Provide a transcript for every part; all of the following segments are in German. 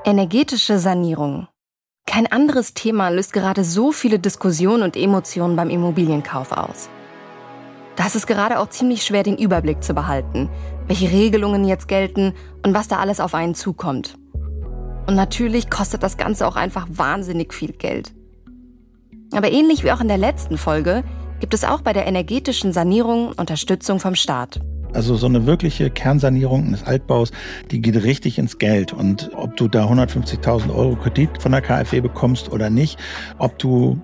Energetische Sanierung. Kein anderes Thema löst gerade so viele Diskussionen und Emotionen beim Immobilienkauf aus. Da ist es gerade auch ziemlich schwer, den Überblick zu behalten, welche Regelungen jetzt gelten und was da alles auf einen zukommt. Und natürlich kostet das Ganze auch einfach wahnsinnig viel Geld. Aber ähnlich wie auch in der letzten Folge gibt es auch bei der energetischen Sanierung Unterstützung vom Staat. Also so eine wirkliche Kernsanierung eines Altbaus, die geht richtig ins Geld. Und ob du da 150.000 € Kredit von der KfW bekommst oder nicht, ob du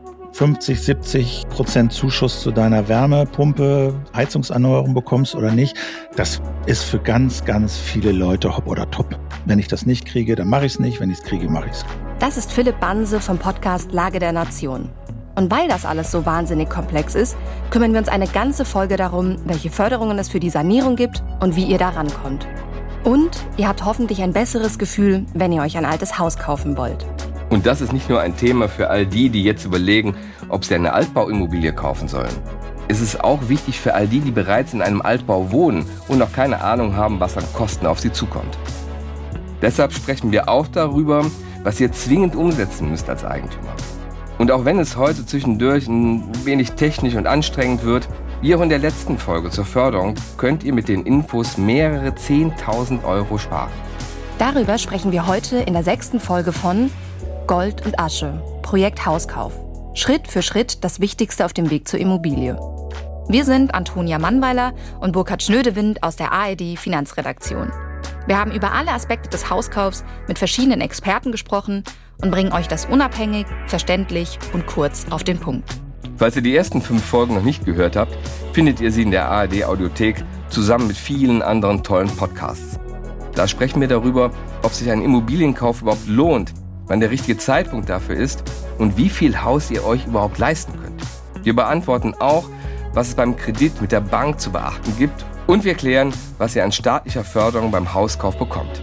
50-70% Zuschuss zu deiner Wärmepumpe, Heizungserneuerung bekommst oder nicht, das ist für ganz, ganz viele Leute hopp oder top. Wenn ich das nicht kriege, dann mache ich es nicht. Wenn ich es kriege, mache ich es. Das ist Philipp Banse vom Podcast Lage der Nation. Und weil das alles so wahnsinnig komplex ist, kümmern wir uns eine ganze Folge darum, welche Förderungen es für die Sanierung gibt und wie ihr da rankommt. Und ihr habt hoffentlich ein besseres Gefühl, wenn ihr euch ein altes Haus kaufen wollt. Und das ist nicht nur ein Thema für all die, die jetzt überlegen, ob sie eine Altbauimmobilie kaufen sollen. Es ist auch wichtig für all die, die bereits in einem Altbau wohnen und noch keine Ahnung haben, was an Kosten auf sie zukommt. Deshalb sprechen wir auch darüber, was ihr zwingend umsetzen müsst als Eigentümer. Und auch wenn es heute zwischendurch ein wenig technisch und anstrengend wird, wie auch in der letzten Folge zur Förderung, könnt ihr mit den Infos mehrere 10.000 € sparen. Darüber sprechen wir heute in der 6. Folge von Gold und Asche, Projekt Hauskauf. Schritt für Schritt das Wichtigste auf dem Weg zur Immobilie. Wir sind Antonia Mannweiler und Burkhard Schnödewind aus der ARD Finanzredaktion. Wir haben über alle Aspekte des Hauskaufs mit verschiedenen Experten gesprochen und bringen euch das unabhängig, verständlich und kurz auf den Punkt. Falls ihr die ersten 5 Folgen noch nicht gehört habt, findet ihr sie in der ARD Audiothek zusammen mit vielen anderen tollen Podcasts. Da sprechen wir darüber, ob sich ein Immobilienkauf überhaupt lohnt, wann der richtige Zeitpunkt dafür ist und wie viel Haus ihr euch überhaupt leisten könnt. Wir beantworten auch, was es beim Kredit mit der Bank zu beachten gibt und wir klären, was ihr an staatlicher Förderung beim Hauskauf bekommt.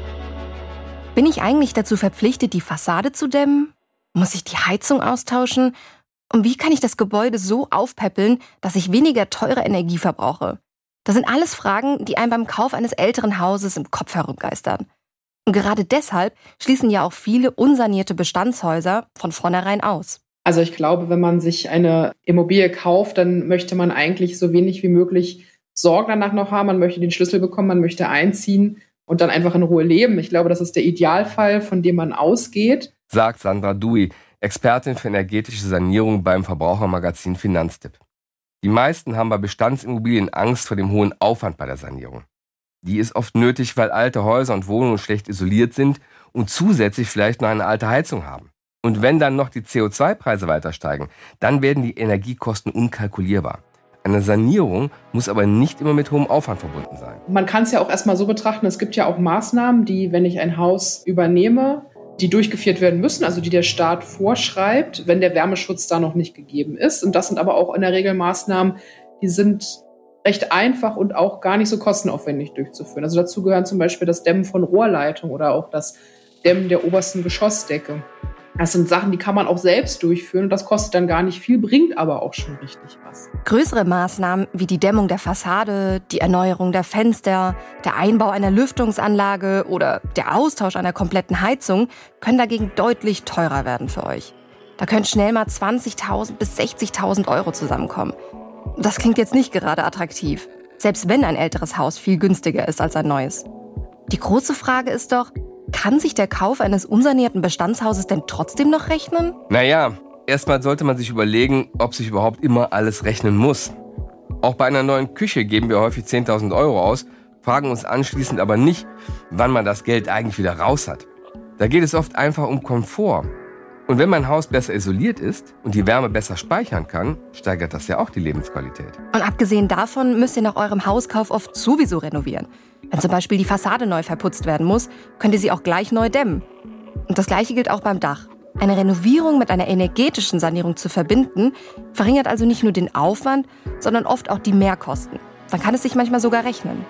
Bin ich eigentlich dazu verpflichtet, die Fassade zu dämmen? Muss ich die Heizung austauschen? Und wie kann ich das Gebäude so aufpäppeln, dass ich weniger teure Energie verbrauche? Das sind alles Fragen, die einem beim Kauf eines älteren Hauses im Kopf herumgeistern. Und gerade deshalb schließen ja auch viele unsanierte Bestandshäuser von vornherein aus. Also ich glaube, wenn man sich eine Immobilie kauft, dann möchte man eigentlich so wenig wie möglich Sorgen danach noch haben. Man möchte den Schlüssel bekommen, man möchte einziehen und dann einfach in Ruhe leben. Ich glaube, das ist der Idealfall, von dem man ausgeht. Sagt Sandra Dui, Expertin für energetische Sanierung beim Verbrauchermagazin Finanztipp. Die meisten haben bei Bestandsimmobilien Angst vor dem hohen Aufwand bei der Sanierung. Die ist oft nötig, weil alte Häuser und Wohnungen schlecht isoliert sind und zusätzlich vielleicht noch eine alte Heizung haben. Und wenn dann noch die CO2-Preise weiter steigen, dann werden die Energiekosten unkalkulierbar. Eine Sanierung muss aber nicht immer mit hohem Aufwand verbunden sein. Man kann es ja auch erstmal so betrachten, es gibt ja auch Maßnahmen, die, wenn ich ein Haus übernehme, die durchgeführt werden müssen, also die der Staat vorschreibt, wenn der Wärmeschutz da noch nicht gegeben ist. Und das sind aber auch in der Regel Maßnahmen, die sind recht einfach und auch gar nicht so kostenaufwendig durchzuführen. Also dazu gehören zum Beispiel das Dämmen von Rohrleitung oder auch das Dämmen der obersten Geschossdecke. Das sind Sachen, die kann man auch selbst durchführen und das kostet dann gar nicht viel, bringt aber auch schon richtig was. Größere Maßnahmen wie die Dämmung der Fassade, die Erneuerung der Fenster, der Einbau einer Lüftungsanlage oder der Austausch einer kompletten Heizung können dagegen deutlich teurer werden für euch. Da können schnell mal 20.000 bis 60.000 € zusammenkommen. Das klingt jetzt nicht gerade attraktiv, selbst wenn ein älteres Haus viel günstiger ist als ein neues. Die große Frage ist doch, kann sich der Kauf eines unsanierten Bestandshauses denn trotzdem noch rechnen? Naja, erstmal sollte man sich überlegen, ob sich überhaupt immer alles rechnen muss. Auch bei einer neuen Küche geben wir häufig 10.000 € aus, fragen uns anschließend aber nicht, wann man das Geld eigentlich wieder raus hat. Da geht es oft einfach um Komfort. Und wenn mein Haus besser isoliert ist und die Wärme besser speichern kann, steigert das ja auch die Lebensqualität. Und abgesehen davon müsst ihr nach eurem Hauskauf oft sowieso renovieren. Wenn zum Beispiel die Fassade neu verputzt werden muss, könnt ihr sie auch gleich neu dämmen. Und das Gleiche gilt auch beim Dach. Eine Renovierung mit einer energetischen Sanierung zu verbinden, verringert also nicht nur den Aufwand, sondern oft auch die Mehrkosten. Dann kann es sich manchmal sogar rechnen.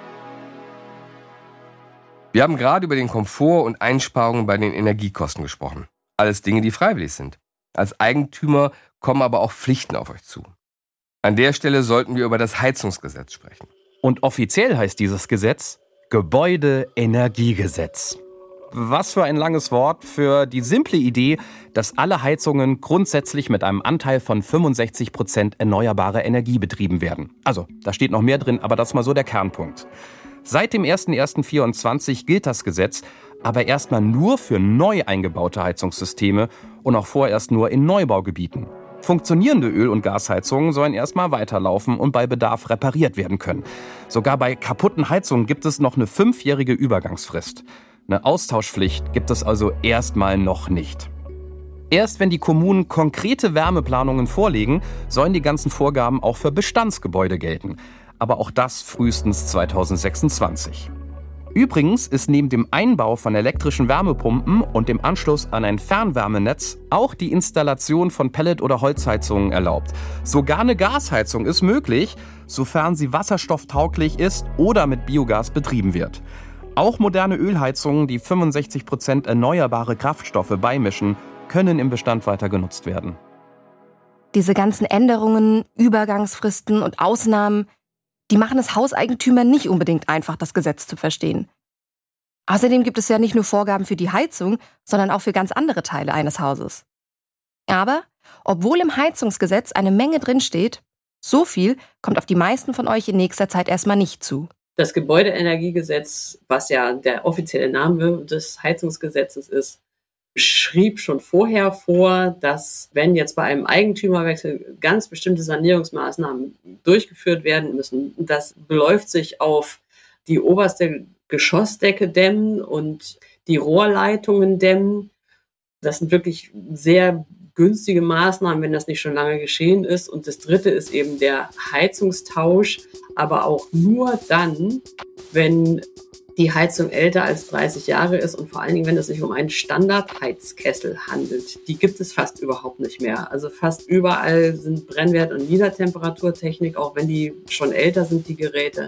Wir haben gerade über den Komfort und Einsparungen bei den Energiekosten gesprochen. Alles Dinge, die freiwillig sind. Als Eigentümer kommen aber auch Pflichten auf euch zu. An der Stelle sollten wir über das Heizungsgesetz sprechen. Und offiziell heißt dieses Gesetz Gebäudeenergiegesetz. Was für ein langes Wort für die simple Idee, dass alle Heizungen grundsätzlich mit einem Anteil von 65% erneuerbarer Energie betrieben werden. Also, da steht noch mehr drin, aber das ist mal so der Kernpunkt. Seit dem 01.01.24 gilt das Gesetz, aber erstmal nur für neu eingebaute Heizungssysteme und auch vorerst nur in Neubaugebieten. Funktionierende Öl- und Gasheizungen sollen erstmal weiterlaufen und bei Bedarf repariert werden können. Sogar bei kaputten Heizungen gibt es noch eine 5-jährige Übergangsfrist. Eine Austauschpflicht gibt es also erstmal noch nicht. Erst wenn die Kommunen konkrete Wärmeplanungen vorlegen, sollen die ganzen Vorgaben auch für Bestandsgebäude gelten. Aber auch das frühestens 2026. Übrigens ist neben dem Einbau von elektrischen Wärmepumpen und dem Anschluss an ein Fernwärmenetz auch die Installation von Pellet- oder Holzheizungen erlaubt. Sogar eine Gasheizung ist möglich, sofern sie wasserstofftauglich ist oder mit Biogas betrieben wird. Auch moderne Ölheizungen, die 65% erneuerbare Kraftstoffe beimischen, können im Bestand weiter genutzt werden. Diese ganzen Änderungen, Übergangsfristen und Ausnahmen, die machen es Hauseigentümern nicht unbedingt einfach, das Gesetz zu verstehen. Außerdem gibt es ja nicht nur Vorgaben für die Heizung, sondern auch für ganz andere Teile eines Hauses. Aber, obwohl im Heizungsgesetz eine Menge drinsteht, so viel kommt auf die meisten von euch in nächster Zeit erstmal nicht zu. Das Gebäudeenergiegesetz, was ja der offizielle Name des Heizungsgesetzes ist, schrieb schon vorher vor, dass wenn jetzt bei einem Eigentümerwechsel ganz bestimmte Sanierungsmaßnahmen durchgeführt werden müssen, das beläuft sich auf die oberste Geschossdecke dämmen und die Rohrleitungen dämmen. Das sind wirklich sehr günstige Maßnahmen, wenn das nicht schon lange geschehen ist. Und das dritte ist eben der Heizungstausch, aber auch nur dann, wenn die Heizung älter als 30 Jahre ist und vor allen Dingen, wenn es sich um einen Standardheizkessel handelt. Die gibt es fast überhaupt nicht mehr. Also fast überall sind Brennwert- und Niedertemperaturtechnik, auch wenn die schon älter sind, die Geräte.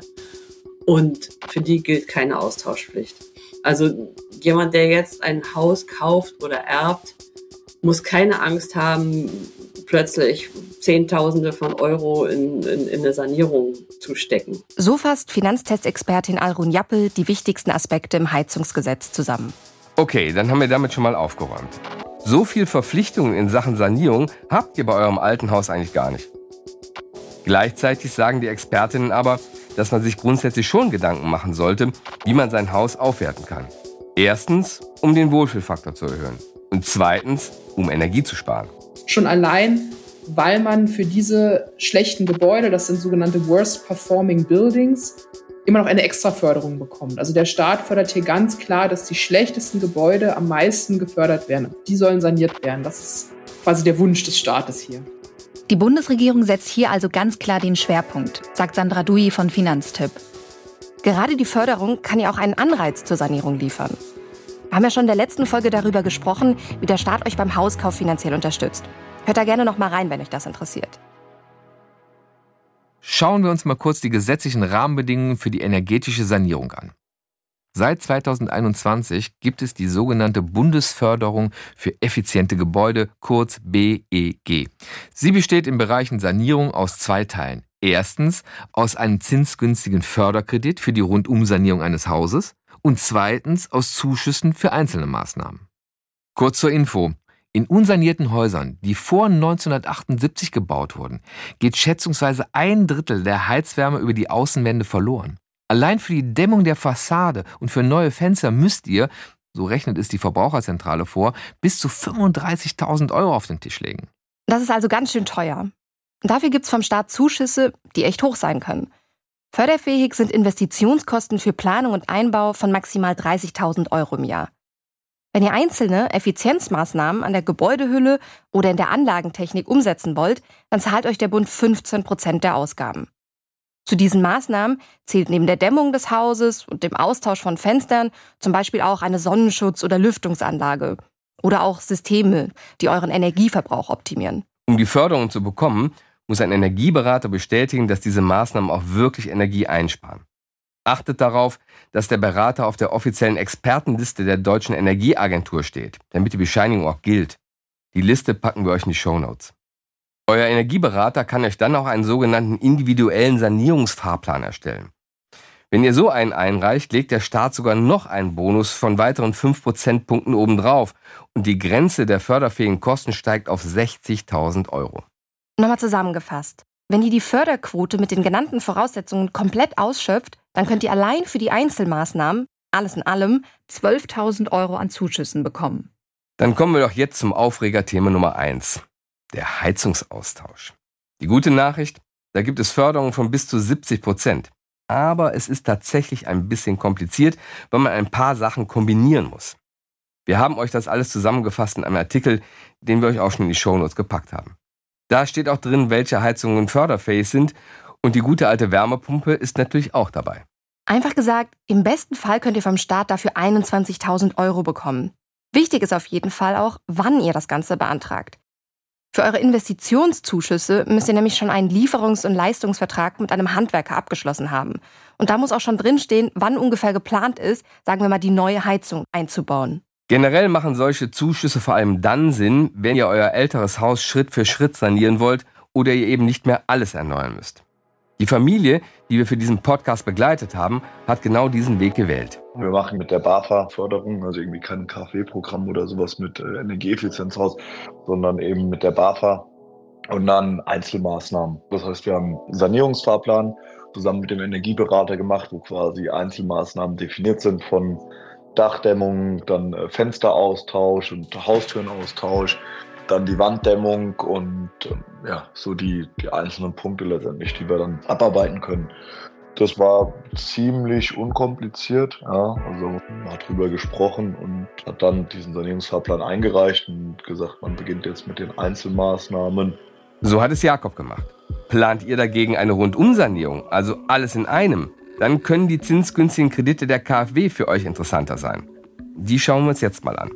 Und für die gilt keine Austauschpflicht. Also jemand, der jetzt ein Haus kauft oder erbt, muss keine Angst haben, plötzlich Zehntausende von Euro in eine Sanierung zu stecken. So fasst Finanztestexpertin Alrun Jappel die wichtigsten Aspekte im Heizungsgesetz zusammen. Okay, dann haben wir damit schon mal aufgeräumt. So viel Verpflichtungen in Sachen Sanierung habt ihr bei eurem alten Haus eigentlich gar nicht. Gleichzeitig sagen die Expertinnen aber, dass man sich grundsätzlich schon Gedanken machen sollte, wie man sein Haus aufwerten kann. Erstens, um den Wohlfühlfaktor zu erhöhen. Und zweitens, um Energie zu sparen. Schon allein, weil man für diese schlechten Gebäude, das sind sogenannte Worst Performing Buildings, immer noch eine Extraförderung bekommt. Also der Staat fördert hier ganz klar, dass die schlechtesten Gebäude am meisten gefördert werden. Die sollen saniert werden. Das ist quasi der Wunsch des Staates hier. Die Bundesregierung setzt hier also ganz klar den Schwerpunkt, sagt Sandra Dui von Finanztipp. Gerade die Förderung kann ja auch einen Anreiz zur Sanierung liefern. Wir haben ja schon in der letzten Folge darüber gesprochen, wie der Staat euch beim Hauskauf finanziell unterstützt. Hört da gerne noch mal rein, wenn euch das interessiert. Schauen wir uns mal kurz die gesetzlichen Rahmenbedingungen für die energetische Sanierung an. Seit 2021 gibt es die sogenannte Bundesförderung für effiziente Gebäude, kurz BEG. Sie besteht in Bereichen Sanierung aus 2 Teilen. Erstens aus einem zinsgünstigen Förderkredit für die Rundumsanierung eines Hauses und zweitens aus Zuschüssen für einzelne Maßnahmen. Kurz zur Info. In unsanierten Häusern, die vor 1978 gebaut wurden, geht schätzungsweise 1/3 der Heizwärme über die Außenwände verloren. Allein für die Dämmung der Fassade und für neue Fenster müsst ihr, so rechnet es die Verbraucherzentrale vor, bis zu 35.000 Euro auf den Tisch legen. Das ist also ganz schön teuer. Dafür gibt's vom Staat Zuschüsse, die echt hoch sein können. Förderfähig sind Investitionskosten für Planung und Einbau von maximal 30.000 Euro im Jahr. Wenn ihr einzelne Effizienzmaßnahmen an der Gebäudehülle oder in der Anlagentechnik umsetzen wollt, dann zahlt euch der Bund 15% der Ausgaben. Zu diesen Maßnahmen zählt neben der Dämmung des Hauses und dem Austausch von Fenstern zum Beispiel auch eine Sonnenschutz- oder Lüftungsanlage oder auch Systeme, die euren Energieverbrauch optimieren. Um die Förderung zu bekommen, muss ein Energieberater bestätigen, dass diese Maßnahmen auch wirklich Energie einsparen. Achtet darauf, dass der Berater auf der offiziellen Expertenliste der Deutschen Energieagentur steht, damit die Bescheinigung auch gilt. Die Liste packen wir euch in die Shownotes. Euer Energieberater kann euch dann auch einen sogenannten individuellen Sanierungsfahrplan erstellen. Wenn ihr so einen einreicht, legt der Staat sogar noch einen Bonus von weiteren 5 Prozentpunkten obendrauf. Und die Grenze der förderfähigen Kosten steigt auf 60.000 €. Nochmal zusammengefasst. Wenn ihr die Förderquote mit den genannten Voraussetzungen komplett ausschöpft, dann könnt ihr allein für die Einzelmaßnahmen, alles in allem, 12.000 € an Zuschüssen bekommen. Dann kommen wir doch jetzt zum Aufregerthema Nummer 1, der Heizungsaustausch. Die gute Nachricht, da gibt es Förderungen von bis zu 70%. Aber es ist tatsächlich ein bisschen kompliziert, weil man ein paar Sachen kombinieren muss. Wir haben euch das alles zusammengefasst in einem Artikel, den wir euch auch schon in die Shownotes gepackt haben. Da steht auch drin, welche Heizungen förderfähig sind, und die gute alte Wärmepumpe ist natürlich auch dabei. Einfach gesagt, im besten Fall könnt ihr vom Staat dafür 21.000 € bekommen. Wichtig ist auf jeden Fall auch, wann ihr das Ganze beantragt. Für eure Investitionszuschüsse müsst ihr nämlich schon einen Lieferungs- und Leistungsvertrag mit einem Handwerker abgeschlossen haben. Und da muss auch schon drinstehen, wann ungefähr geplant ist, sagen wir mal, die neue Heizung einzubauen. Generell machen solche Zuschüsse vor allem dann Sinn, wenn ihr euer älteres Haus Schritt für Schritt sanieren wollt oder ihr eben nicht mehr alles erneuern müsst. Die Familie, die wir für diesen Podcast begleitet haben, hat genau diesen Weg gewählt. Wir machen mit der BAFA Förderung, also irgendwie kein KfW-Programm oder sowas mit Energieeffizienzhaus, sondern eben mit der BAFA und dann Einzelmaßnahmen. Das heißt, wir haben einen Sanierungsfahrplan zusammen mit dem Energieberater gemacht, wo quasi Einzelmaßnahmen definiert sind von Dachdämmung, dann Fensteraustausch und Haustürenaustausch, dann die Wanddämmung und so die einzelnen Punkte letztendlich, die wir dann abarbeiten können. Das war ziemlich unkompliziert, ja, also man hat drüber gesprochen und hat dann diesen Sanierungsfahrplan eingereicht und gesagt, man beginnt jetzt mit den Einzelmaßnahmen. So hat es Jakob gemacht. Plant ihr dagegen eine Rundumsanierung, also alles in einem, dann können die zinsgünstigen Kredite der KfW für euch interessanter sein. Die schauen wir uns jetzt mal an.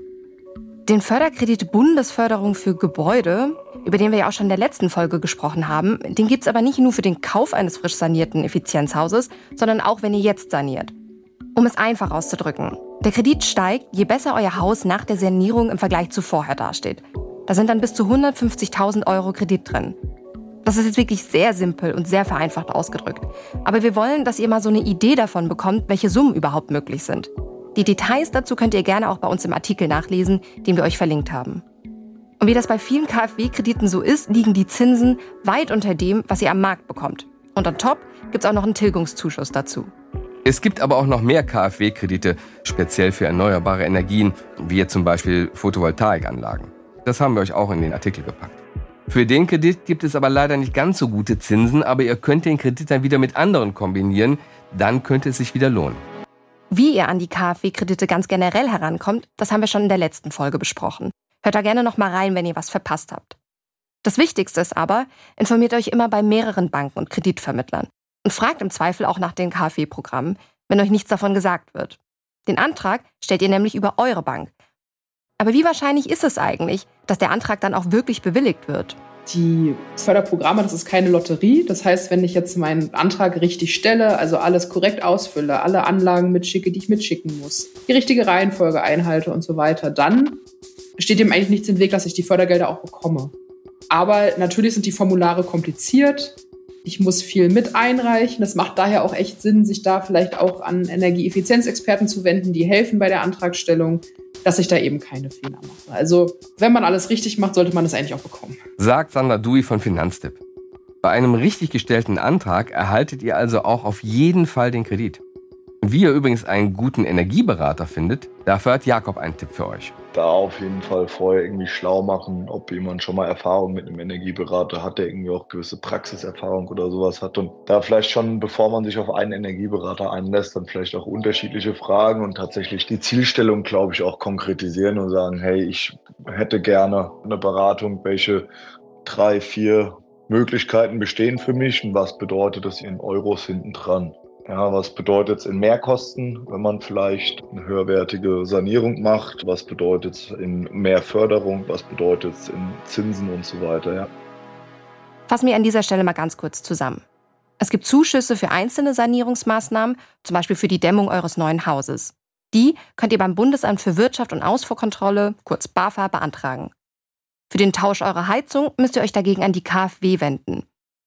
Den Förderkredit Bundesförderung für Gebäude, über den wir ja auch schon in der letzten Folge gesprochen haben, den gibt's aber nicht nur für den Kauf eines frisch sanierten Effizienzhauses, sondern auch, wenn ihr jetzt saniert. Um es einfach auszudrücken, der Kredit steigt, je besser euer Haus nach der Sanierung im Vergleich zu vorher dasteht. Da sind dann bis zu 150.000 € Kredit drin. Das ist jetzt wirklich sehr simpel und sehr vereinfacht ausgedrückt. Aber wir wollen, dass ihr mal so eine Idee davon bekommt, welche Summen überhaupt möglich sind. Die Details dazu könnt ihr gerne auch bei uns im Artikel nachlesen, den wir euch verlinkt haben. Und wie das bei vielen KfW-Krediten so ist, liegen die Zinsen weit unter dem, was ihr am Markt bekommt. Und on top gibt's auch noch einen Tilgungszuschuss dazu. Es gibt aber auch noch mehr KfW-Kredite, speziell für erneuerbare Energien, wie jetzt zum Beispiel Photovoltaikanlagen. Das haben wir euch auch in den Artikel gepackt. Für den Kredit gibt es aber leider nicht ganz so gute Zinsen, aber ihr könnt den Kredit dann wieder mit anderen kombinieren, dann könnte es sich wieder lohnen. Wie ihr an die KfW-Kredite ganz generell herankommt, das haben wir schon in der letzten Folge besprochen. Hört da gerne noch mal rein, wenn ihr was verpasst habt. Das Wichtigste ist aber, informiert euch immer bei mehreren Banken und Kreditvermittlern und fragt im Zweifel auch nach den KfW-Programmen, wenn euch nichts davon gesagt wird. Den Antrag stellt ihr nämlich über eure Bank. Aber wie wahrscheinlich ist es eigentlich, dass der Antrag dann auch wirklich bewilligt wird? Die Förderprogramme, das ist keine Lotterie. Das heißt, wenn ich jetzt meinen Antrag richtig stelle, also alles korrekt ausfülle, alle Anlagen mitschicke, die ich mitschicken muss, die richtige Reihenfolge einhalte und so weiter, dann steht dem eigentlich nichts im Weg, dass ich die Fördergelder auch bekomme. Aber natürlich sind die Formulare kompliziert. Ich muss viel mit einreichen. Das macht daher auch echt Sinn, sich da vielleicht auch an Energieeffizienzexperten zu wenden, die helfen bei der Antragstellung, dass ich da eben keine Fehler mache. Also, wenn man alles richtig macht, sollte man es eigentlich auch bekommen. Sagt Sandra Dui von Finanztipp. Bei einem richtig gestellten Antrag erhaltet ihr also auch auf jeden Fall den Kredit. Und wie ihr übrigens einen guten Energieberater findet, dafür hat Jakob einen Tipp für euch. Da auf jeden Fall vorher irgendwie schlau machen, ob jemand schon mal Erfahrung mit einem Energieberater hat, der irgendwie auch gewisse Praxiserfahrung oder sowas hat. Und da vielleicht schon, bevor man sich auf einen Energieberater einlässt, dann vielleicht auch unterschiedliche Fragen und tatsächlich die Zielstellung, glaube ich, auch konkretisieren und sagen, hey, ich hätte gerne eine Beratung, welche 3, 4 Möglichkeiten bestehen für mich und was bedeutet das in Euros hinten dran? Ja, was bedeutet es in Mehrkosten, wenn man vielleicht eine höherwertige Sanierung macht? Was bedeutet es in mehr Förderung? Was bedeutet es in Zinsen und so weiter? Ja. Fassen wir an dieser Stelle mal ganz kurz zusammen. Es gibt Zuschüsse für einzelne Sanierungsmaßnahmen, zum Beispiel für die Dämmung eures neuen Hauses. Die könnt ihr beim Bundesamt für Wirtschaft und Ausfuhrkontrolle, kurz BAFA, beantragen. Für den Tausch eurer Heizung müsst ihr euch dagegen an die KfW wenden.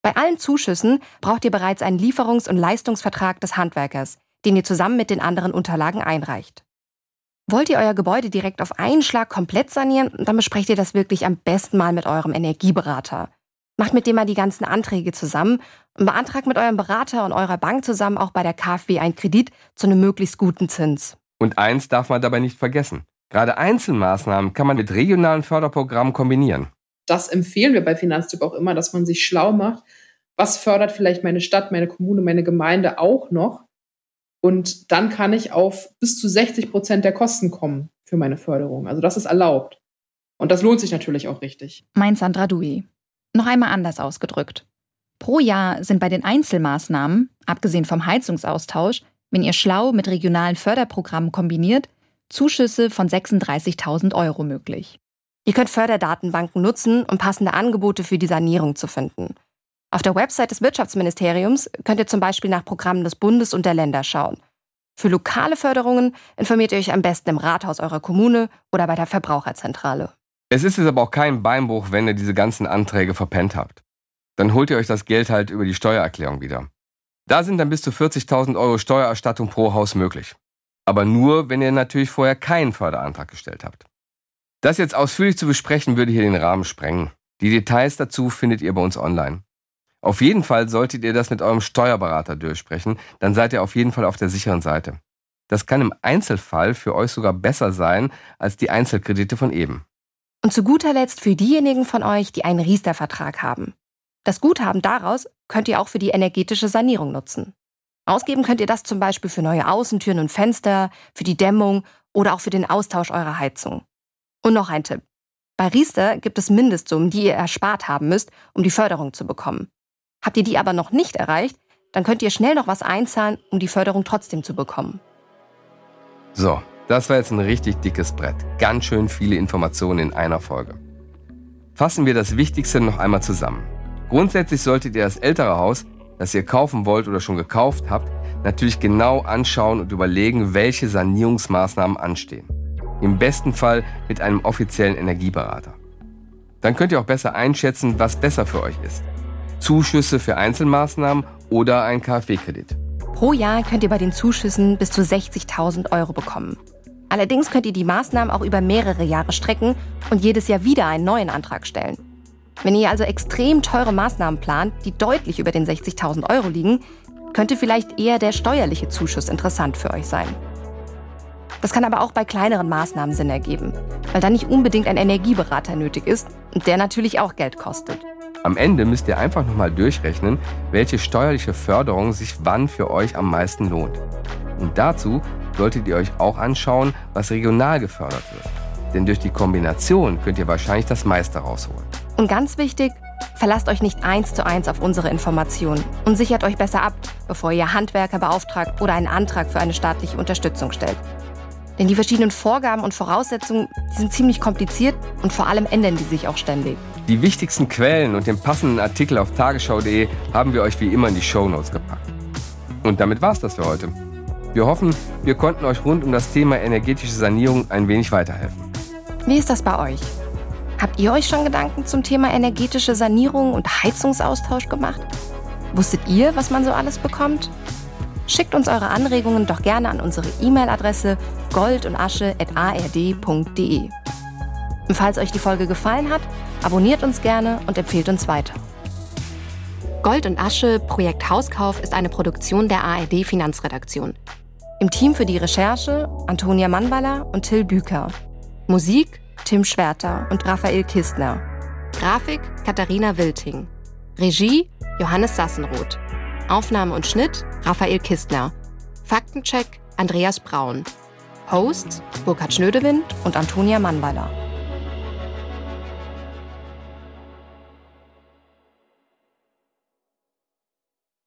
Bei allen Zuschüssen braucht ihr bereits einen Lieferungs- und Leistungsvertrag des Handwerkers, den ihr zusammen mit den anderen Unterlagen einreicht. Wollt ihr euer Gebäude direkt auf einen Schlag komplett sanieren, dann besprecht ihr das wirklich am besten mal mit eurem Energieberater. Macht mit dem mal die ganzen Anträge zusammen und beantragt mit eurem Berater und eurer Bank zusammen auch bei der KfW einen Kredit zu einem möglichst guten Zins. Und eins darf man dabei nicht vergessen. Gerade Einzelmaßnahmen kann man mit regionalen Förderprogrammen kombinieren. Das empfehlen wir bei Finanztipp auch immer, dass man sich schlau macht. Was fördert vielleicht meine Stadt, meine Kommune, meine Gemeinde auch noch? Und dann kann ich auf bis zu 60% der Kosten kommen für meine Förderung. Also das ist erlaubt. Und das lohnt sich natürlich auch richtig. Meint Sandra Dui. Noch einmal anders ausgedrückt. Pro Jahr sind bei den Einzelmaßnahmen, abgesehen vom Heizungsaustausch, wenn ihr schlau mit regionalen Förderprogrammen kombiniert, Zuschüsse von 36.000 € möglich. Ihr könnt Förderdatenbanken nutzen, um passende Angebote für die Sanierung zu finden. Auf der Website des Wirtschaftsministeriums könnt ihr zum Beispiel nach Programmen des Bundes und der Länder schauen. Für lokale Förderungen informiert ihr euch am besten im Rathaus eurer Kommune oder bei der Verbraucherzentrale. Es ist jetzt aber auch kein Beinbruch, wenn ihr diese ganzen Anträge verpennt habt. Dann holt ihr euch das Geld halt über die Steuererklärung wieder. Da sind dann bis zu 40.000 € Steuererstattung pro Haus möglich. Aber nur, wenn ihr natürlich vorher keinen Förderantrag gestellt habt. Das jetzt ausführlich zu besprechen, würde hier den Rahmen sprengen. Die Details dazu findet ihr bei uns online. Auf jeden Fall solltet ihr das mit eurem Steuerberater durchsprechen, dann seid ihr auf jeden Fall auf der sicheren Seite. Das kann im Einzelfall für euch sogar besser sein als die Einzelkredite von eben. Und zu guter Letzt für diejenigen von euch, die einen Riester-Vertrag haben. Das Guthaben daraus könnt ihr auch für die energetische Sanierung nutzen. Ausgeben könnt ihr das zum Beispiel für neue Außentüren und Fenster, für die Dämmung oder auch für den Austausch eurer Heizung. Und noch ein Tipp. Bei Riester gibt es Mindestsummen, die ihr erspart haben müsst, um die Förderung zu bekommen. Habt ihr die aber noch nicht erreicht, dann könnt ihr schnell noch was einzahlen, um die Förderung trotzdem zu bekommen. So, das war jetzt ein richtig dickes Brett. Ganz schön viele Informationen in einer Folge. Fassen wir das Wichtigste noch einmal zusammen. Grundsätzlich solltet ihr das ältere Haus, das ihr kaufen wollt oder schon gekauft habt, natürlich genau anschauen und überlegen, welche Sanierungsmaßnahmen anstehen. Im besten Fall mit einem offiziellen Energieberater. Dann könnt ihr auch besser einschätzen, was besser für euch ist. Zuschüsse für Einzelmaßnahmen oder ein KfW-Kredit. Pro Jahr könnt ihr bei den Zuschüssen bis zu 60.000 € bekommen. Allerdings könnt ihr die Maßnahmen auch über mehrere Jahre strecken und jedes Jahr wieder einen neuen Antrag stellen. Wenn ihr also extrem teure Maßnahmen plant, die deutlich über den 60.000 € liegen, könnte vielleicht eher der steuerliche Zuschuss interessant für euch sein. Das kann aber auch bei kleineren Maßnahmen Sinn ergeben, weil dann nicht unbedingt ein Energieberater nötig ist und der natürlich auch Geld kostet. Am Ende müsst ihr einfach nochmal durchrechnen, welche steuerliche Förderung sich wann für euch am meisten lohnt. Und dazu solltet ihr euch auch anschauen, was regional gefördert wird. Denn durch die Kombination könnt ihr wahrscheinlich das meiste rausholen. Und ganz wichtig, verlasst euch nicht 1:1 auf unsere Informationen und sichert euch besser ab, bevor ihr Handwerker beauftragt oder einen Antrag für eine staatliche Unterstützung stellt. Denn die verschiedenen Vorgaben und Voraussetzungen sind ziemlich kompliziert und vor allem ändern die sich auch ständig. Die wichtigsten Quellen und den passenden Artikel auf tagesschau.de haben wir euch wie immer in die Shownotes gepackt. Und damit war's das für heute. Wir hoffen, wir konnten euch rund um das Thema energetische Sanierung ein wenig weiterhelfen. Wie ist das bei euch? Habt ihr euch schon Gedanken zum Thema energetische Sanierung und Heizungsaustausch gemacht? Wusstet ihr, was man so alles bekommt? Schickt uns eure Anregungen doch gerne an unsere E-Mail-Adresse goldundasche@ard.de. Und falls euch die Folge gefallen hat, abonniert uns gerne und empfehlt uns weiter. Gold und Asche Projekt Hauskauf ist eine Produktion der ARD Finanzredaktion. Im Team für die Recherche Antonia Mannballer und Till Büker. Musik Tim Schwerter und Raphael Kistner. Grafik Katharina Wilting. Regie Johannes Sassenroth. Aufnahme und Schnitt Raphael Kistner. Faktencheck Andreas Braun. Hosts Burkhard Schnödewind und Antonia Mannballer.